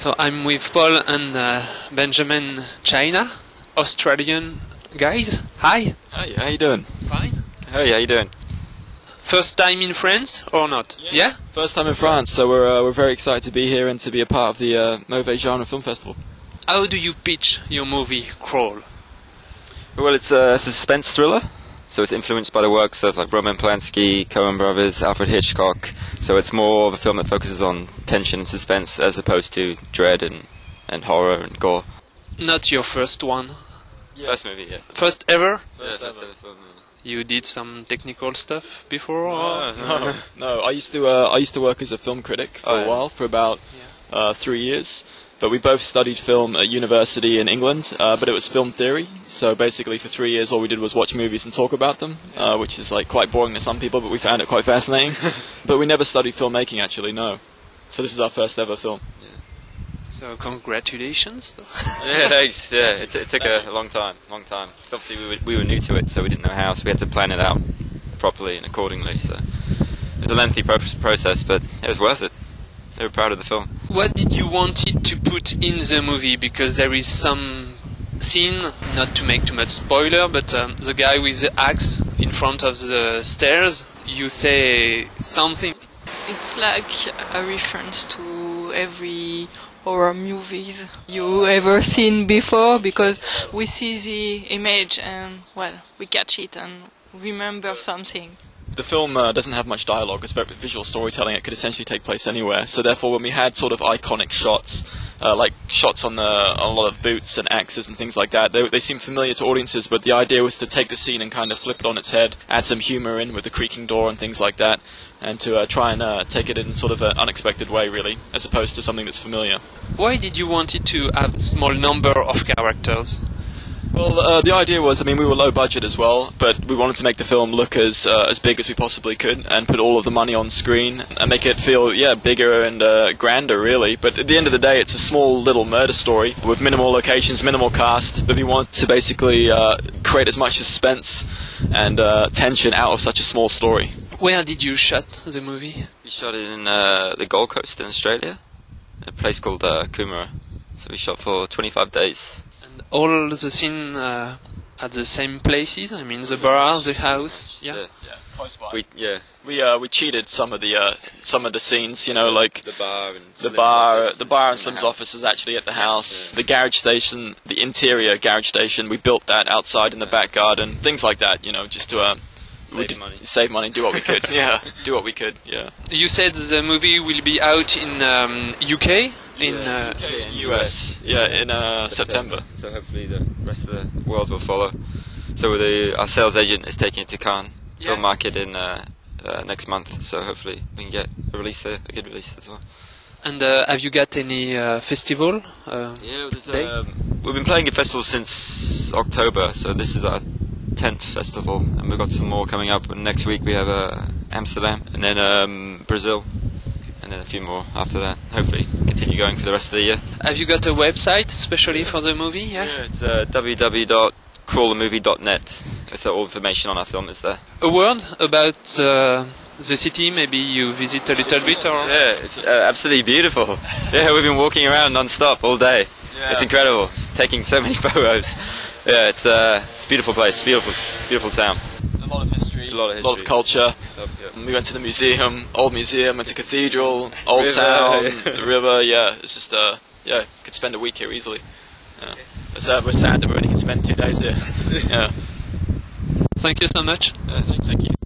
So I'm with Paul and Benjamin China, Australian guys. Hi. Hi, how you doing? Fine. Hey, how you doing? First time in France or not? Yeah? First time in France, so we're very excited to be here and to be a part of the Mauvais Genre Film Festival. How do you pitch your movie, Crawl? Well, it's a suspense thriller, so it's influenced by the works of like Roman Polanski, Coen Brothers, Alfred Hitchcock. So it's more of a film that focuses on tension and suspense as opposed to dread and horror and gore. Not your first one. Yeah. First movie, yeah. First ever? First ever film. You did some technical stuff before? No. I used to work as a film critic for a while, for about 3 years. But we both studied film at university in England, but it was film theory. So basically, for 3 years, all we did was watch movies and talk about them, which is like quite boring to some people, but we found it quite fascinating. But we never studied filmmaking, actually. No. So this is our first ever film. So congratulations. Yeah, thanks. Yeah, it took a long time. Because obviously we were new to it, so we didn't know how, so we had to plan it out properly and accordingly. So it was a lengthy process, but it was worth it. They were proud of the film. What did you wanted to put in the movie? Because there is some scene, not to make too much spoiler, but the guy with the axe in front of the stairs, you say something. It's like a reference to every horror movies you ever seen before, because we see the image and, well, we catch it and remember something. The film doesn't have much dialogue. It's very visual storytelling. It could essentially take place anywhere. So therefore, when we had sort of iconic shots, like shots on a lot of boots and axes and things like that, they seem familiar to audiences, but the idea was to take the scene and kind of flip it on its head, add some humour in with the creaking door and things like that, and to try and take it in sort of an unexpected way, really, as opposed to something that's familiar. Why did you want it to have a small number of characters? Well, the idea was, we were low budget as well, but we wanted to make the film look as big as we possibly could and put all of the money on screen and make it feel, bigger and grander, really. But at the end of the day, it's a small little murder story with minimal locations, minimal cast, but we wanted to basically create as much suspense and tension out of such a small story. Where did you shoot the movie? We shot it in the Gold Coast in Australia, a place called Coomera. So we shot for 25 days. All the scene at the same places? The bar, the house. Yeah, close by. We cheated some of the scenes. Like the bar and Slim's office is actually at the house. The garage station, the interior garage station, we built that outside in the back garden. Things like that. Just to save money, do what we could. Do what we could. Yeah. You said the movie will be out in UK. In US, in September. So hopefully the rest of the world will follow. So our sales agent is taking it to Cannes film market in next month. So hopefully we can get a good release as well. And have you got any festival? We've been playing at festivals since October. So this is our 10th festival, and we've got some more coming up. And next week we have Amsterdam, and then Brazil. And then a few more after that. Hopefully continue going for the rest of the year. Have you got a website especially for the movie? Yeah, it's www.crawlermovie.net. So all information on our film is there. A word about the city, maybe you visit a little bit? Or? Yeah, it's absolutely beautiful. Yeah, we've been walking around non-stop all day. Yeah. It's incredible. It's taking so many photos. Yeah, it's a beautiful place, beautiful town. A lot of history, a lot of culture. We went to the museum, old museum, went to cathedral, old town, the river. It's just could spend a week here easily. We're sad that we only can spend 2 days here. Thank you so much. Thank you.